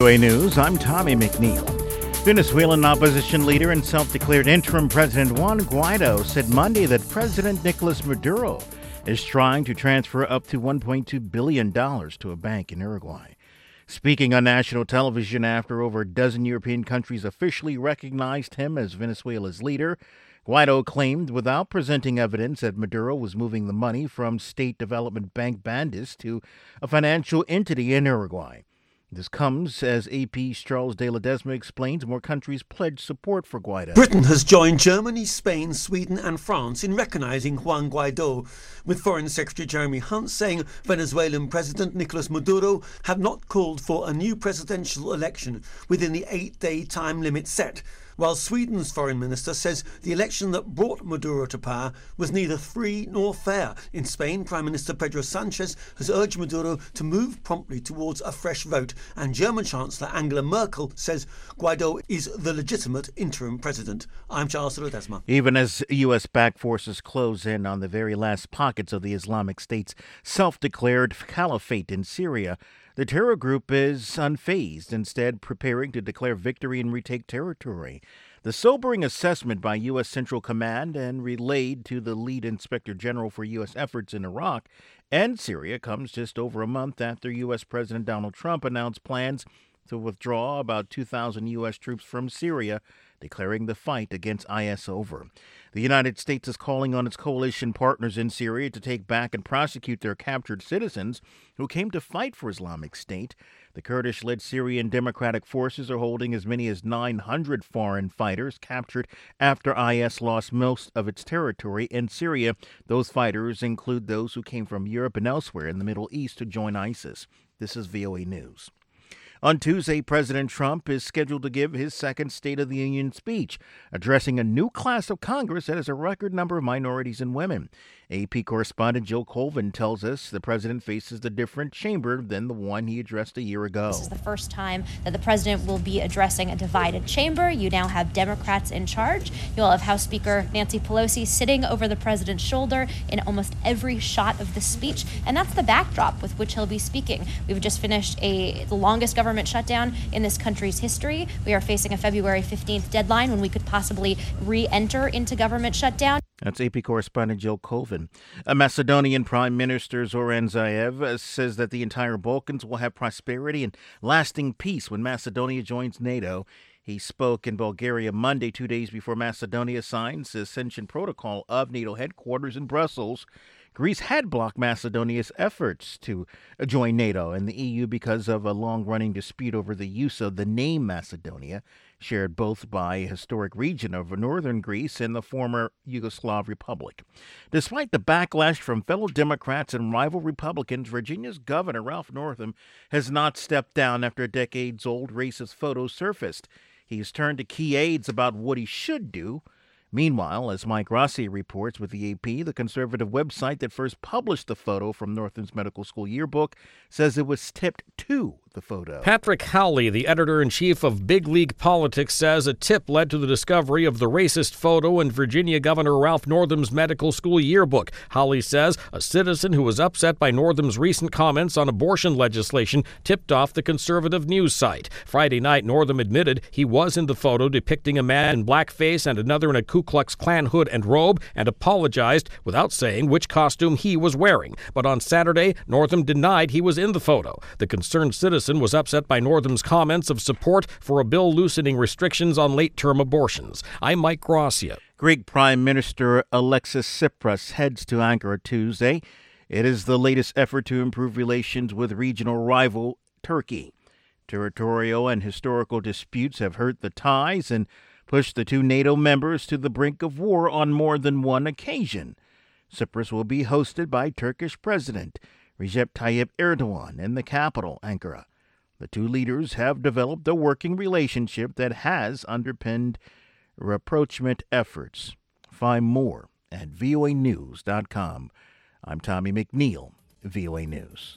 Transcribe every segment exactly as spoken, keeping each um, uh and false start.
V O A News, I'm Tommy McNeil. Venezuelan opposition leader and self-declared interim President Juan Guaido said Monday that President Nicolas Maduro is trying to transfer up to one point two billion dollars to a bank in Uruguay. Speaking on national television after over a dozen European countries officially recognized him as Venezuela's leader, Guaido claimed without presenting evidence that Maduro was moving the money from State Development Bank Bandis to a financial entity in Uruguay. This comes as A P's Charles de Ledesma explains more countries pledged support for Guaido. Britain has joined Germany, Spain, Sweden and France in recognizing Juan Guaido, with Foreign Secretary Jeremy Hunt saying Venezuelan President Nicolas Maduro had not called for a new presidential election within the eight-day time limit set, while Sweden's foreign minister says the election that brought Maduro to power was neither free nor fair. In Spain, Prime Minister Pedro Sanchez has urged Maduro to move promptly towards a fresh vote, and German Chancellor Angela Merkel says Guaido is the legitimate interim president. I'm Charles de Ledesma. Even as U S-backed forces close in on the very last pockets of the Islamic State's self-declared caliphate in Syria, the terror group is unfazed, instead preparing to declare victory and retake territory. The sobering assessment by U S. Central Command and relayed to the lead inspector general for U S efforts in Iraq and Syria comes just over a month after U S. President Donald Trump announced plans to withdraw about two thousand U S troops from Syria, declaring the fight against I S over. The United States is calling on its coalition partners in Syria to take back and prosecute their captured citizens who came to fight for Islamic State. The Kurdish-led Syrian Democratic Forces are holding as many as nine hundred foreign fighters captured after I S lost most of its territory in Syria. Those fighters include those who came from Europe and elsewhere in the Middle East to join ISIS. This is V O A News. On Tuesday, President Trump is scheduled to give his second State of the Union speech, addressing a new class of Congress that has a record number of minorities and women. A P correspondent Jill Colvin tells us the president faces a different chamber than the one he addressed a year ago. This is the first time that the president will be addressing a divided chamber. You now have Democrats in charge. You'll have House Speaker Nancy Pelosi sitting over the president's shoulder in almost every shot of the speech, and that's the backdrop with which he'll be speaking. We've just finished a the longest government shutdown in this country's history. We are facing a February fifteenth deadline when we could possibly re-enter into government shutdown. That's A P correspondent Jill Colvin. A Macedonian Prime Minister Zoran Zaev says that the entire Balkans will have prosperity and lasting peace when Macedonia joins NATO. He spoke in Bulgaria Monday, two days before Macedonia signs the accession protocol of NATO headquarters in Brussels. Greece had blocked Macedonia's efforts to join NATO and the E U because of a long-running dispute over the use of the name Macedonia, shared both by a historic region of northern Greece and the former Yugoslav Republic. Despite the backlash from fellow Democrats and rival Republicans, Virginia's Governor Ralph Northam has not stepped down after a decades-old racist photo surfaced. He's turned to key aides about what he should do. Meanwhile, as Mike Rossi reports with the A P, the conservative website that first published the photo from Northam's medical school yearbook says it was tipped to the photo. Patrick Howley, the editor-in-chief of Big League Politics, says a tip led to the discovery of the racist photo in Virginia Governor Ralph Northam's medical school yearbook. Howley says a citizen who was upset by Northam's recent comments on abortion legislation tipped off the conservative news site. Friday night, Northam admitted he was in the photo depicting a man in blackface and another in a Ku Klux Klan hood and robe, and apologized without saying which costume he was wearing. But on Saturday, Northam denied he was in the photo. The concerned citizen was upset by Northam's comments of support for a bill loosening restrictions on late-term abortions. I'm Mike Gracia. Greek Prime Minister Alexis Tsipras heads to Ankara Tuesday. It is the latest effort to improve relations with regional rival Turkey. Territorial and historical disputes have hurt the ties and pushed the two NATO members to the brink of war on more than one occasion. Tsipras will be hosted by Turkish President Recep Tayyip Erdogan in the capital, Ankara. The two leaders have developed a working relationship that has underpinned rapprochement efforts. Find more at V O A news dot com. I'm Tommy McNeil, V O A News.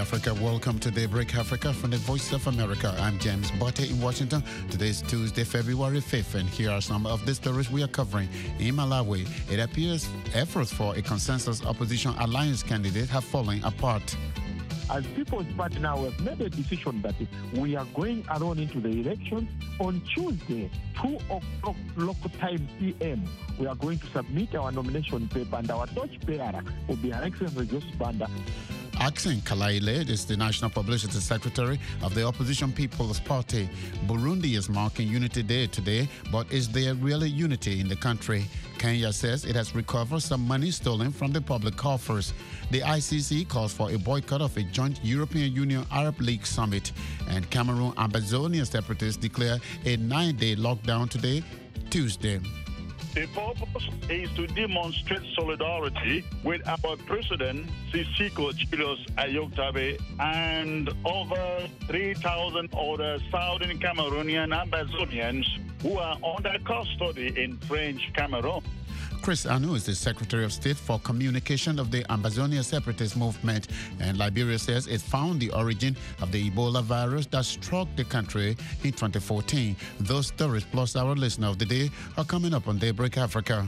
Africa. Welcome to Daybreak Africa from the Voice of America. I'm James Botte in Washington. Today is Tuesday, February fifth, and here are some of the stories we are covering. In Malawi, it appears efforts for a consensus opposition alliance candidate have fallen apart. As People's Party now have made a decision that we are going alone into the election on Tuesday, two o'clock local time P M. We are going to submit our nomination paper, and our torchbearer will be Her Excellency Joyce Banda. Axen Kalaile is the National Publicity Secretary of the Opposition People's Party. Burundi is marking Unity Day today, but is there really unity in the country? Kenya says it has recovered some money stolen from the public coffers. The I C C calls for a boycott of a joint European Union-Arab League summit. And Cameroon Ambazonia separatists declare a nine-day lockdown today, Tuesday. The purpose is to demonstrate solidarity with our President, Sisiko Julius Ayoktabe, and over three thousand other Southern Cameroonian Ambazonians who are under custody in French Cameroon. Chris Anu is the Secretary of State for Communication of the Ambazonia Separatist Movement, and Liberia says it found the origin of the Ebola virus that struck the country in twenty fourteen. Those stories plus our listener of the day are coming up on Daybreak Africa.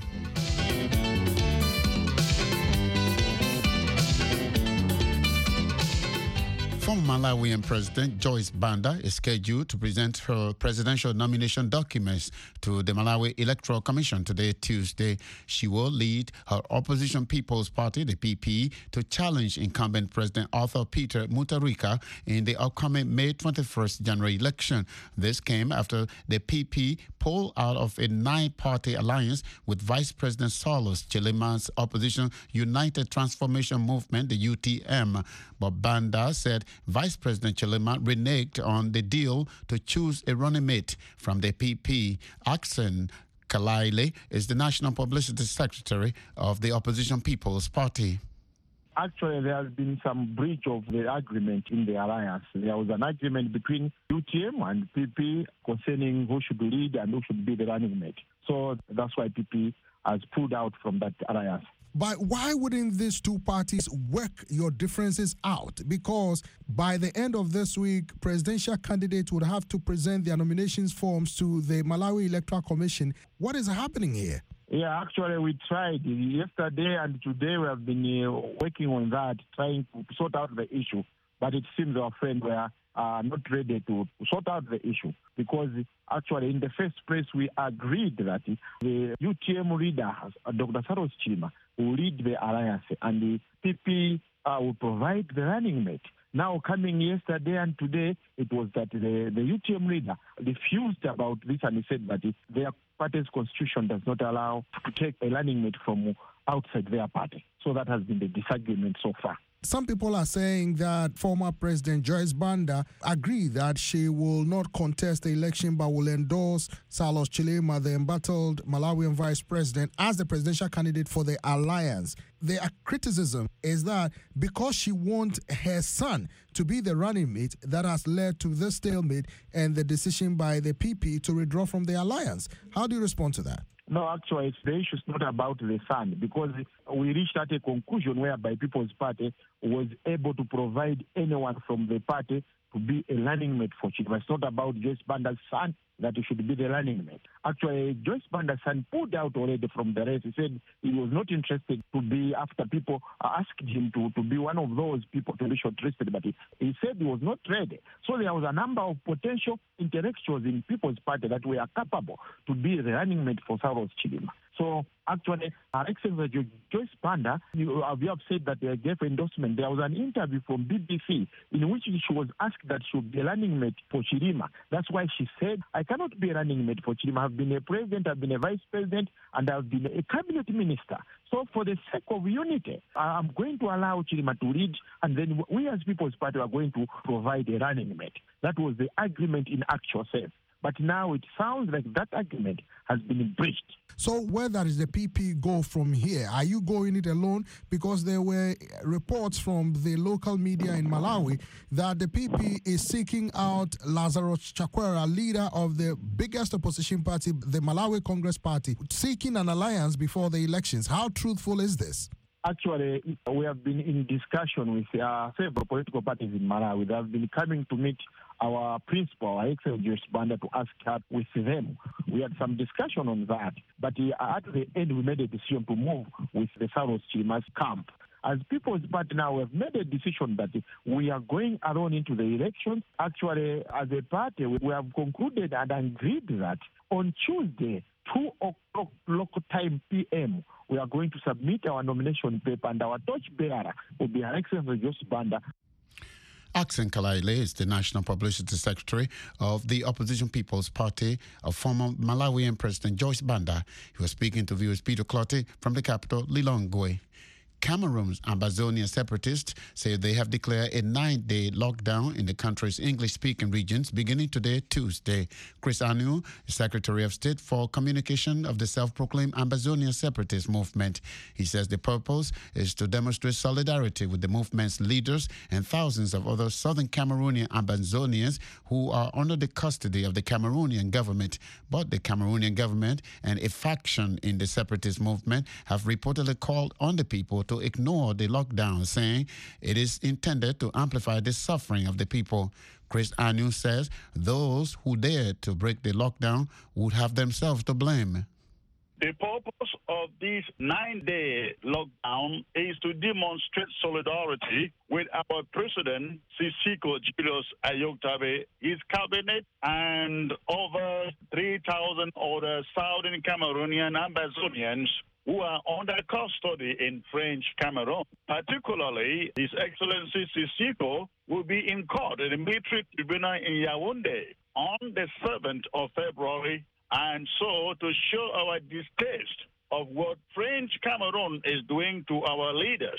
Former Malawian President Joyce Banda is scheduled to present her presidential nomination documents to the Malawi Electoral Commission today, Tuesday. She will lead her opposition People's Party, the P P, to challenge incumbent President Arthur Peter Mutharika in the upcoming May twenty-first general election. This came after the P P pulled out of a nine-party alliance with Vice President Saulos Chilema's opposition United Transformation Movement, the U T M. But Banda said Vice President Chilema reneged on the deal to choose a running mate from the P P. Axen Kalaile is the National Publicity Secretary of the Opposition People's Party. Actually, there has been some breach of the agreement in the alliance. There was an agreement between U T M and P P concerning who should lead and who should be the running mate. So that's why P P has pulled out from that alliance. But why wouldn't these two parties work your differences out? Because by the end of this week, presidential candidates would have to present their nominations forms to the Malawi Electoral Commission. What is happening here? Yeah, actually, we tried yesterday and today. We have been uh, working on that, trying to sort out the issue. But it seems our friends were uh, not ready to sort out the issue, because actually, in the first place, we agreed that the U T M leader, Doctor Saulos Chilema, will lead the alliance, and the P P uh, will provide the running mate. Now, coming yesterday and today, it was that the, the U T M leader refused about this, and he said that their party's constitution does not allow to take a running mate from outside their party. So that has been the disagreement so far. Some people are saying that former President Joyce Banda agreed that she will not contest the election but will endorse Saulos Chilema, the embattled Malawian vice president, as the presidential candidate for the alliance. Their criticism is that because she wants her son to be the running mate, that has led to this stalemate and the decision by the P P to withdraw from the alliance. How do you respond to that? No, actually, it's the issue is not about the son, because we reached at a conclusion whereby People's Party was able to provide anyone from the party to be a running mate for Chilema. It's not about Joyce Banda's son that he should be the running mate. Actually, Joyce Banda's son pulled out already from the race. He said he was not interested to be, after people asked him to, to be one of those people to be shortlisted, but he, he said he was not ready. So there was a number of potential intellectuals in People's Party that were capable to be the running mate for Saulos Chilema. So actually, Her Excellency Joyce Banda, you, uh, you have said that they gave endorsement. There was an interview from B B C in which she was asked that she would be a running mate for Chilema. That's why she said, I cannot be a running mate for Chilema. I've been a president, I've been a vice president, and I've been a cabinet minister. So for the sake of unity, I'm going to allow Chilema to lead, and then we as People's Party are going to provide a running mate. That was the agreement in actual sense. But now it sounds like that agreement has been breached. So where does the P P go from here? Are you going it alone? Because there were reports from the local media in Malawi that the P P is seeking out Lazarus Chakwera, leader of the biggest opposition party, the Malawi Congress Party, seeking an alliance before the elections. How truthful is this? Actually, we have been in discussion with uh, several political parties in Malawi. They have been coming to meet our principal, our Excellency Joyce Banda, to ask help with them. We had some discussion on that, but uh, at the end we made a decision to move with the Saulos Chilima's camp. As People's Party now, we have made a decision that we are going alone into the elections. Actually, as a party, we have concluded and agreed that on Tuesday, two o'clock local time P M, we are going to submit our nomination paper, and our torchbearer will be Her Excellency Joyce Banda. Axen Kalaile is the National Publicity Secretary of the Opposition People's Party of former Malawian President Joyce Banda. He was speaking to viewers Peter Clotty from the capital, Lilongwe. Cameroon's Ambazonia separatists say they have declared a nine-day lockdown in the country's English-speaking regions beginning today, Tuesday. Chris Anu, Secretary of State for Communication of the self-proclaimed Ambazonia separatist movement. He says the purpose is to demonstrate solidarity with the movement's leaders and thousands of other southern Cameroonian Ambazonians who are under the custody of the Cameroonian government. But the Cameroonian government and a faction in the separatist movement have reportedly called on the people to ignore the lockdown, saying it is intended to amplify the suffering of the people. Chris Anu says those who dared to break the lockdown would have themselves to blame. The purpose of this nine-day lockdown is to demonstrate solidarity with our President, Sisiko Julius Ayoktabe, his cabinet, and over three thousand other Southern Cameroonian Ambazonians who are under custody in French Cameroon. Particularly, His Excellency Sisiko will be in court in the military tribunal in Yaoundé on the seventh of February, and so to show our distaste of what French Cameroon is doing to our leaders,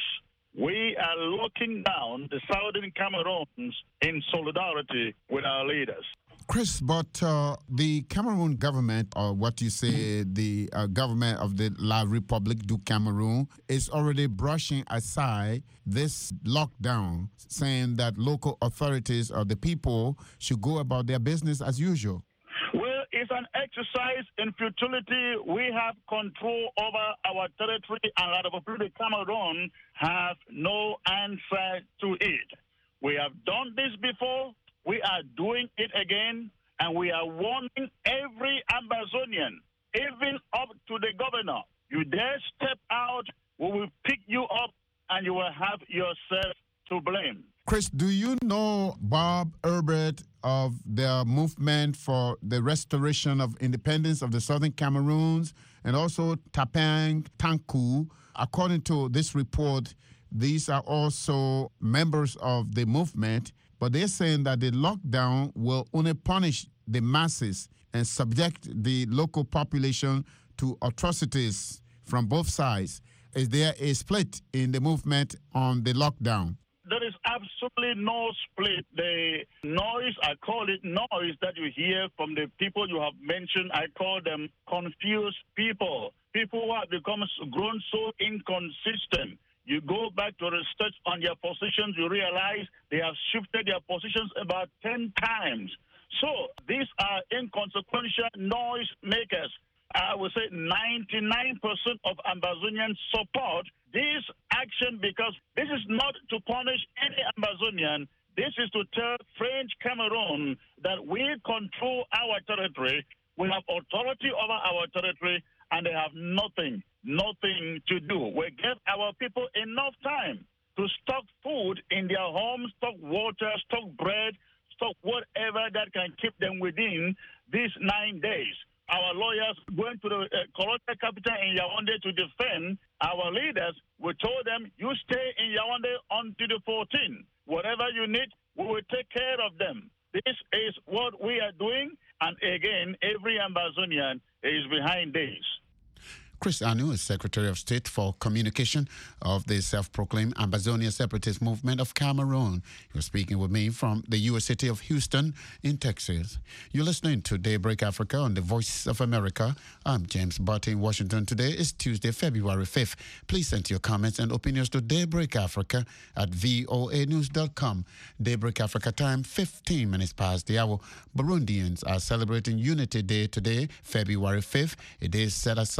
we are locking down the Southern Cameroons in solidarity with our leaders. Chris, but uh, the Cameroon government, or what you say, the uh, government of the La République du Cameroon, is already brushing aside this lockdown, saying that local authorities or the people should go about their business as usual. Well, it's an exercise in futility. We have control over our territory, and La République du Cameroon have no answer to it. We have done this before. We are doing it again, and we are warning every Ambazonian, even up to the governor. You dare step out, we will pick you up, and you will have yourself to blame. Chris, do you know Bob Herbert of the movement for the restoration of independence of the Southern Cameroons, and also Tapang Tanku? According to this report, these are also members of the movement. But they're saying that the lockdown will only punish the masses and subject the local population to atrocities from both sides. Is there a split in the movement on the lockdown? There is absolutely no split. The noise, I call it noise, that you hear from the people you have mentioned, I call them confused people. People who have become grown so inconsistent. You go back to research on their positions, you realize they have shifted their positions about ten times. So these are inconsequential noise makers. I would say ninety-nine percent of Ambazonians support this action because this is not to punish any Ambazonian. This is to tell French Cameroon that we control our territory, we have authority over our territory, and they have nothing, nothing to do. We give our people enough time to stock food in their homes, stock water, stock bread, stock whatever that can keep them within these nine days. Our lawyers going to the uh, colonial capital in Yaoundé to defend our leaders. We told them, you stay in Yaoundé until the fourteenth. Whatever you need, we will take care of them. This is what we are doing, and again, every Ambazonian is behind this. Chris Anu is Secretary of State for Communication of the self-proclaimed Ambazonia Separatist Movement of Cameroon. You're speaking with me from the U S city of Houston in Texas. You're listening to Daybreak Africa on the Voice of America. I'm James Barty in Washington. Today is Tuesday, February fifth. Please send your comments and opinions to Daybreak Africa at voa news dot com. Daybreak Africa time, fifteen minutes past the hour. Burundians are celebrating Unity Day today, February fifth. It is set aside to mark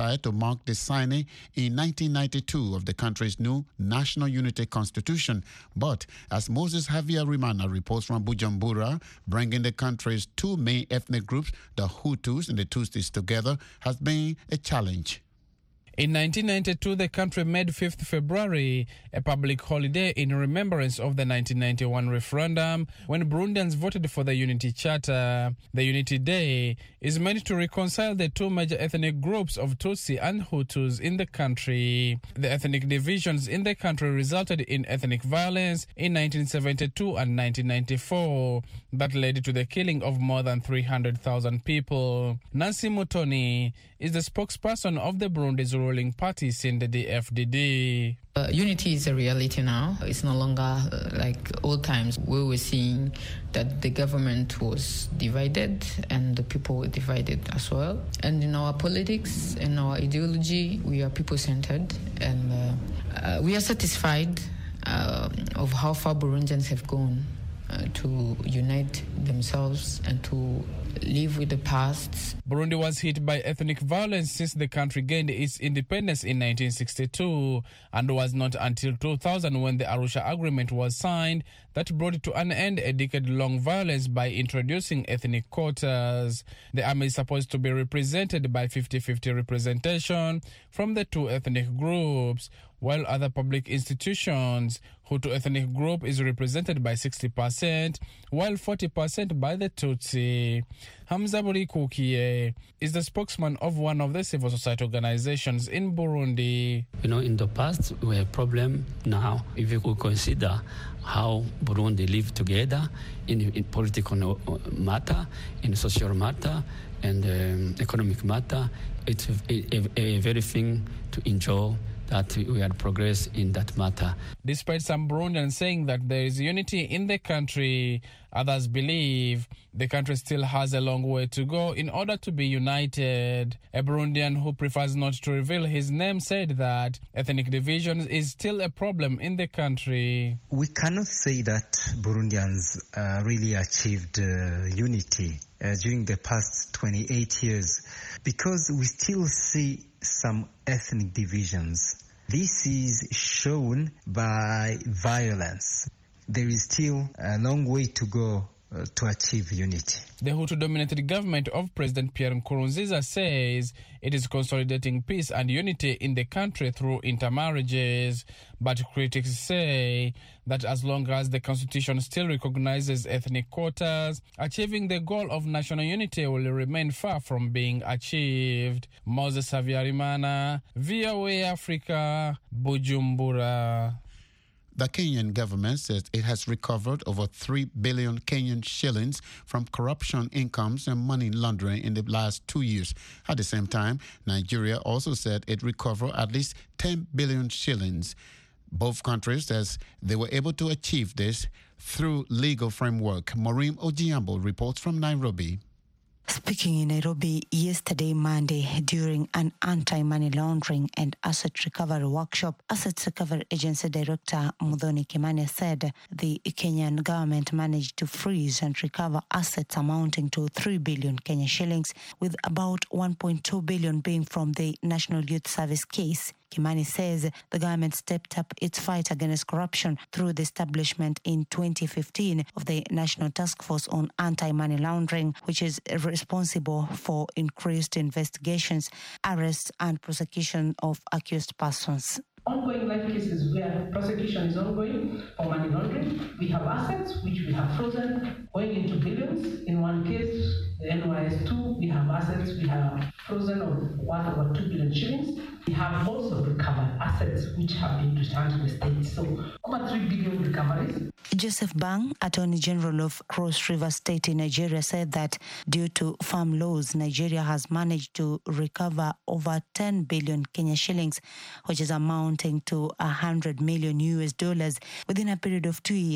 marked the signing in nineteen ninety-two of the country's new National Unity Constitution. But as Moses Havyarimana reports from Bujumbura, bringing the country's two main ethnic groups, the Hutus and the Tutsis, together has been a challenge. In nineteen ninety-two, the country made fifth February a public holiday in remembrance of the nineteen ninety-one referendum when Burundians voted for the Unity Charter. The Unity Day is meant to reconcile the two major ethnic groups of Tutsi and Hutus in the country. The ethnic divisions in the country resulted in ethnic violence in nineteen seventy-two and nineteen ninety-four that led to the killing of more than three hundred thousand people. Nancy Mutoni is the spokesperson of the Burundi's ruling party, C N D D F D D. Uh, unity is a reality now. It's no longer uh, like old times. We were seeing that the government was divided and the people were divided as well. And in our politics, in our ideology, we are people-centered, and uh, uh, we are satisfied uh, of how far Burundians have gone uh, to unite themselves and to live with the past. Burundi was hit by ethnic violence since the country gained its independence in nineteen sixty-two, and was not until two thousand when the Arusha Agreement was signed that brought to an end a decade-long violence by introducing ethnic quotas. The army is supposed to be represented by fifty-fifty representation from the two ethnic groups, while other public institutions, Hutu ethnic group is represented by sixty percent, while forty percent by the Tutsi. Hamza Burikukie is the spokesman of one of the civil society organizations in Burundi. You know, in the past, we have a problem now. If you could consider how Burundi live together in, in political matter, in social matter, and um, economic matter, it's a, a, a very thing to enjoy that we had progress in that matter. Despite some Burundians saying that there is unity in the country, others believe the country still has a long way to go in order to be united. A Burundian who prefers not to reveal his name said that ethnic division is still a problem in the country. We cannot say that Burundians uh, really achieved uh, unity uh, during the past twenty-eight years, because we still see some ethnic divisions. This is shown by violence. There is still a long way to go uh, to achieve unity. The Hutu-dominated government of President Pierre Nkurunziza says it is consolidating peace and unity in the country through intermarriages. But critics say that as long as the constitution still recognizes ethnic quotas, achieving the goal of national unity will remain far from being achieved. Moses Havyarimana, V O A Africa, Bujumbura. The Kenyan government says it has recovered over three billion Kenyan shillings from corruption incomes and money laundering in the last two years. At the same time, Nigeria also said it recovered at least ten billion shillings. Both countries says they were able to achieve this through legal framework. Maureen Ojiambo reports from Nairobi. Speaking in Nairobi yesterday, Monday, during an anti-money laundering and asset recovery workshop, Asset Recovery Agency Director Muthoni Kimani said the Kenyan government managed to freeze and recover assets amounting to three billion Kenya shillings, with about one point two billion being from the National Youth Service case. Kimani says the government stepped up its fight against corruption through the establishment in twenty fifteen of the National Task Force on Anti-Money Laundering, which is responsible for increased investigations, arrests, and prosecution of accused persons. Ongoing life cases where prosecution is ongoing for money laundering. We have assets which we have frozen, going into billions. In one case, the N Y S two, we have assets we have frozen of worth over two billion shillings. We have also recovered assets which have been returned to the state. So over three billion recoveries. Joseph Bang, Attorney General of Cross River State in Nigeria, said that due to farm laws, Nigeria has managed to recover over ten billion Kenya shillings, which is amounting to one hundred million U S dollars within a period of two years.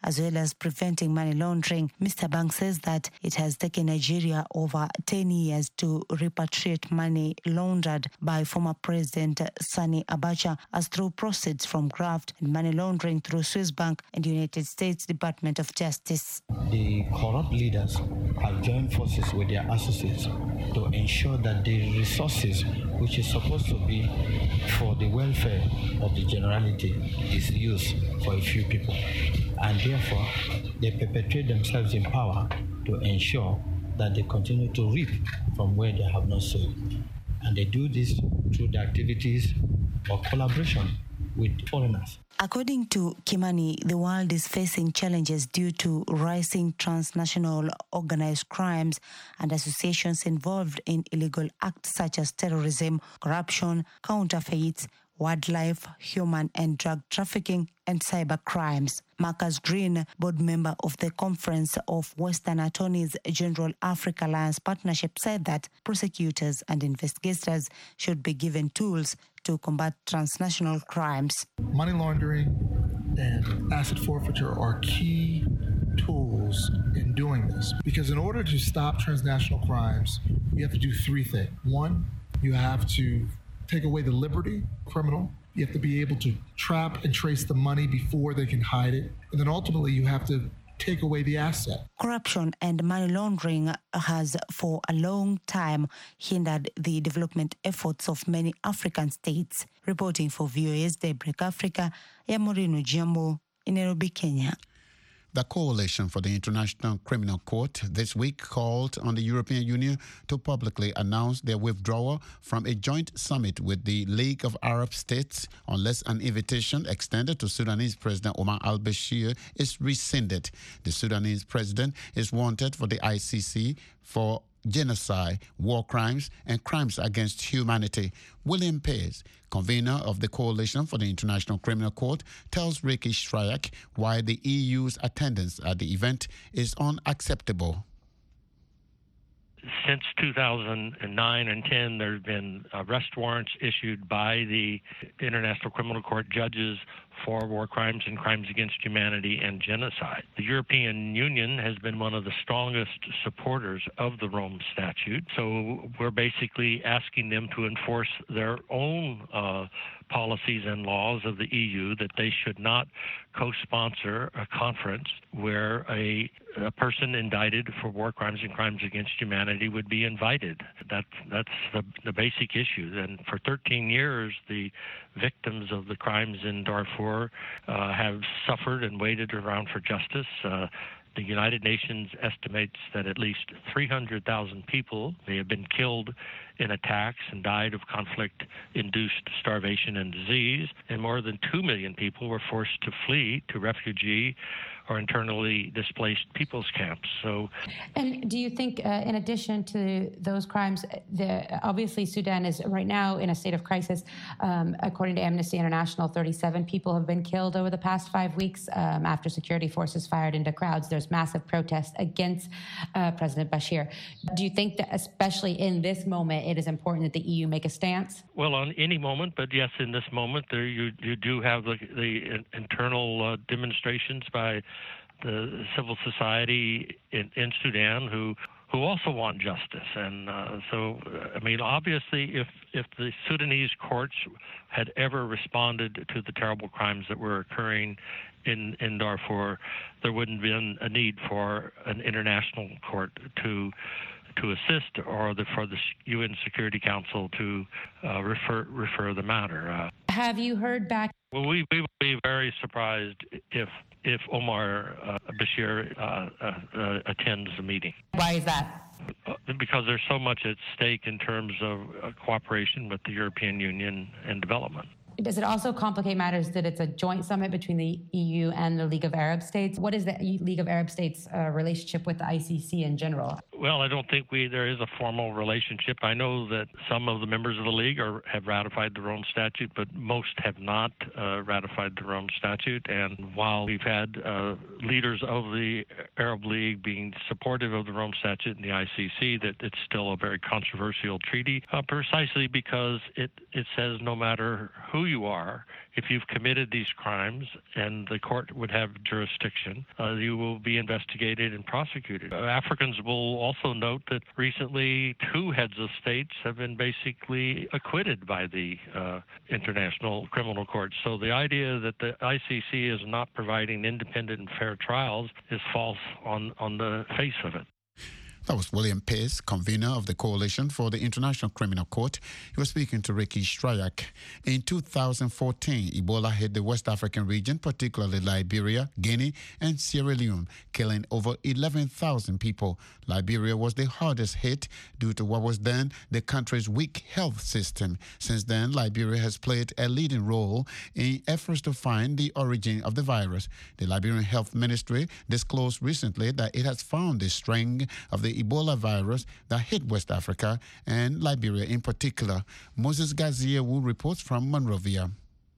as well as preventing money laundering. Mister Banks says that it has taken Nigeria over ten years to repatriate money laundered by former President Sani Abacha as through proceeds from graft and money laundering through Swiss Bank and United States Department of Justice. The corrupt leaders have joined forces with their associates to ensure that the resources which is supposed to be for the welfare of the generality is used for a few people. And therefore, they perpetuate themselves in power to ensure that they continue to reap from where they have not sown. And they do this through the activities of collaboration with foreigners. According to Kimani, the world is facing challenges due to rising transnational organized crimes and associations involved in illegal acts such as terrorism, corruption, counterfeits, wildlife, human and drug trafficking, and cyber crimes. Marcus Green, board member of the Conference of Western Attorneys General Africa Alliance Partnership, said that prosecutors and investigators should be given tools to combat transnational crimes. Money laundering and asset forfeiture are key tools in doing this, because in order to stop transnational crimes, you have to do three things. One, you have to take away the liberty criminal. You have to be able to trap and trace the money before they can hide it. And then ultimately you have to take away the asset. Corruption and money laundering has for a long time hindered the development efforts of many African states. Reporting for V O A's Daybreak Africa, Yamorino Jambo in Nairobi, Kenya. The Coalition for the International Criminal Court this week called on the European Union to publicly announce their withdrawal from a joint summit with the League of Arab States unless an invitation extended to Sudanese President Omar al-Bashir is rescinded. The Sudanese president is wanted for the I C C for genocide, war crimes, and crimes against humanity. William Pearce, convener of the Coalition for the International Criminal Court, tells Ricky Shryak why the E U's attendance at the event is unacceptable. Since two thousand nine and ten, there have been arrest warrants issued by the International Criminal Court judges for war crimes and crimes against humanity and genocide. The European Union has been one of the strongest supporters of the Rome Statute, so we're basically asking them to enforce their own uh, policies and laws of the E U, that they should not co-sponsor a conference where a, a person indicted for war crimes and crimes against humanity would be invited. That, that's the, the basic issue. And for thirteen years, the victims of the crimes in Darfur uh, have suffered and waited around for justice. Uh, The United Nations estimates that at least three hundred thousand people may have been killed in attacks and died of conflict-induced starvation and disease, and more than two million people were forced to flee to refugee or internally displaced people's camps. So, and do you think, uh, in addition to those crimes, the, obviously Sudan is right now in a state of crisis. Um, according to Amnesty International, thirty-seven people have been killed over the past five weeks um, after security forces fired into crowds. There's massive protests against uh, President Bashir. Do you think that, especially in this moment, it is important that the E U make a stance? Well, on any moment, but yes, in this moment, there you you do have the, the internal uh, demonstrations by the civil society in, in Sudan who who also want justice. And uh, so, I mean, obviously, if, if the Sudanese courts had ever responded to the terrible crimes that were occurring in, in Darfur, there wouldn't have been a need for an international court to to assist, or the, for the U N Security Council to uh, refer refer the matter. Uh, have you heard back? Well, we, we would be very surprised if if Omar uh, Bashir uh, uh, uh, attends the meeting. Why is that? Uh, because there's so much at stake in terms of uh, cooperation with the European Union and development. Does it also complicate matters that it's a joint summit between the E U and the League of Arab States? What is the League of Arab States' uh, relationship with the I C C in general? Well, I don't think we there is a formal relationship. I know that some of the members of the League are, have ratified the Rome Statute, but most have not uh, ratified the Rome Statute. And while we've had uh, leaders of the Arab League being supportive of the Rome Statute and the I C C, that it's still a very controversial treaty, uh, precisely because it, it says no matter who you are, if you've committed these crimes and the court would have jurisdiction, uh, you will be investigated and prosecuted. Uh, Africans will also note that recently two heads of states have been basically acquitted by the uh, International Criminal Court. So the idea that the I C C is not providing independent and fair trials is false on, on the face of it. That was William Pace, convener of the Coalition for the International Criminal Court. He was speaking to Ricky Strayak. In two thousand fourteen, Ebola hit the West African region, particularly Liberia, Guinea, and Sierra Leone, killing over eleven thousand people. Liberia was the hardest hit due to what was then the country's weak health system. Since then, Liberia has played a leading role in efforts to find the origin of the virus. The Liberian Health Ministry disclosed recently that it has found the strain of the Ebola virus that hit West Africa and Liberia in particular. Moses Gaziewu reports from Monrovia.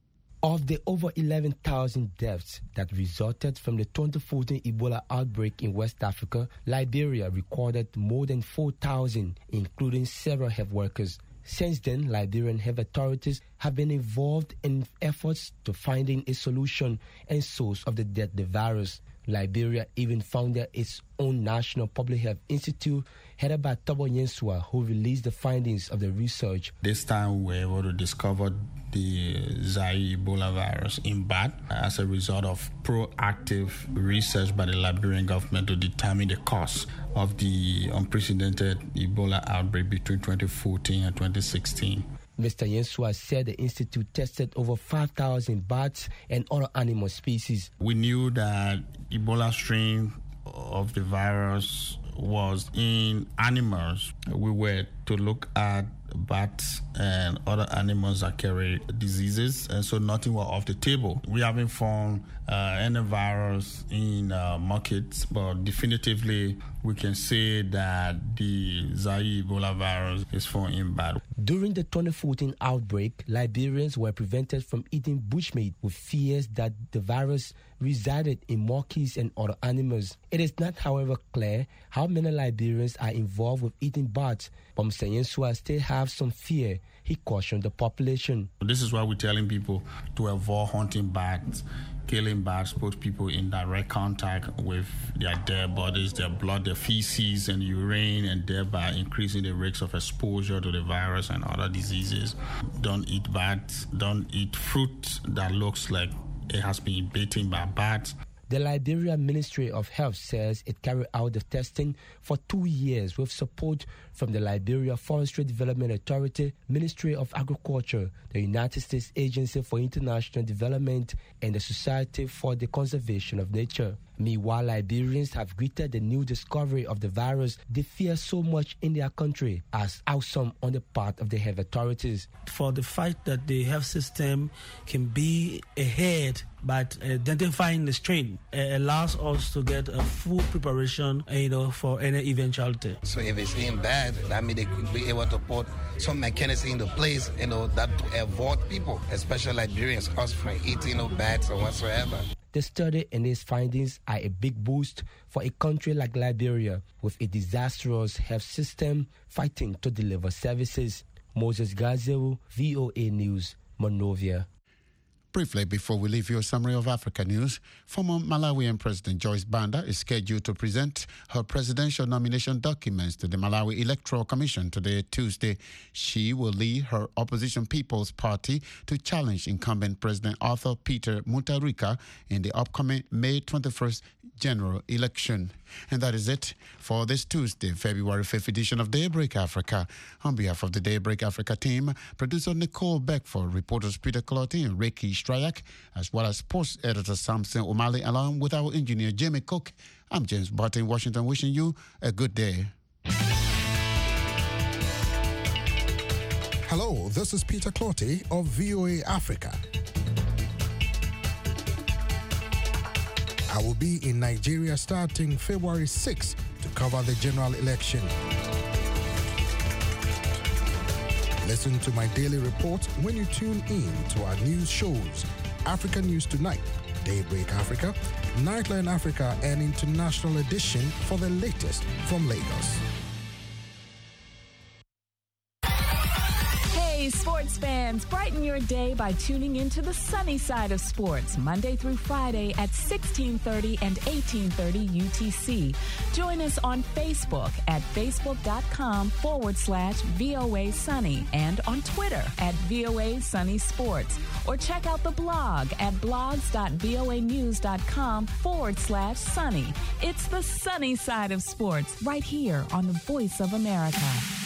Of the over eleven thousand deaths that resulted from the twenty fourteen Ebola outbreak in West Africa, Liberia recorded more than four thousand, including several health workers. Since then, Liberian health authorities have been involved in efforts to finding a solution and source of the deadly virus. Liberia even founded its own National Public Health Institute, headed by Tobo Yensua, who released the findings of the research. This time we were able to discover the Zaire Ebola virus in bat as a result of proactive research by the Liberian government to determine the cause of the unprecedented Ebola outbreak between twenty fourteen and twenty sixteen. Mister Yensua said the institute tested over five thousand bats and other animal species. We knew that Ebola strain of the virus was in animals. We were to look at bats and other animals that carry diseases, and so nothing was off the table. We haven't found uh, any virus in uh, markets, but definitively we can say that the Zaire Ebola virus is found in bat. During the twenty fourteen outbreak, Liberians were prevented from eating bushmeat with fears that the virus resided in monkeys and other animals. It is not, however, clear how many Liberians are involved with eating bats, but Mister Yensua still have some fear. He cautioned the population. This is why we're telling people to avoid hunting bats. Killing bats put people in direct contact with their dead bodies, their blood, their feces and urine, and thereby increasing the risk of exposure to the virus and other diseases. Don't eat bats. Don't eat fruit that looks like it has been bitten by bats. The Liberia Ministry of Health says it carried out the testing for two years with support from the Liberia Forestry Development Authority, Ministry of Agriculture, the United States Agency for International Development, and the Society for the Conservation of Nature. Meanwhile, Liberians have greeted the new discovery of the virus they fear so much in their country as awesome on the part of the health authorities. For the fact that the health system can be ahead by identifying the strain, it allows us to get a full preparation, you know, for any eventuality. So if it's in bad, that means they could be able to put some mechanism into place, you know, that to avoid people, especially Liberians, us from eating you know, bats or whatsoever. The study and its findings are a big boost for a country like Liberia with a disastrous health system fighting to deliver services. Moses Gaziewu, V O A News, Monrovia. Briefly, before we leave you, a summary of Africa news. Former Malawian President Joyce Banda is scheduled to present her presidential nomination documents to the Malawi Electoral Commission today, Tuesday. She will lead her opposition People's Party to challenge incumbent President Arthur Peter Mutharika in the upcoming May twenty-first general election. And that is it for this Tuesday, February fifth edition of Daybreak Africa. On behalf of the Daybreak Africa team, producer Nicole Beckford, reporters Peter Clotti and Ricky Strayak, as well as sports editor Samson O'Malley, along with our engineer Jamie Cook, I'm James Barton in Washington, wishing you a good day. Hello, this is Peter Clotti of V O A Africa. I will be in Nigeria starting February sixth to cover the general election. Listen to my daily report when you tune in to our news shows, Africa News Tonight, Daybreak Africa, Nightline Africa, and International Edition for the latest from Lagos. Hey, sports fans, brighten your day by tuning into the sunny side of sports, Monday through Friday at sixteen thirty and eighteen thirty U T C. Join us on Facebook at facebook.com forward slash VOA Sunny and on Twitter at VOA Sunny Sports. Or check out the blog at blogs.voanews.com forward slash sunny. It's the sunny side of sports right here on the Voice of America.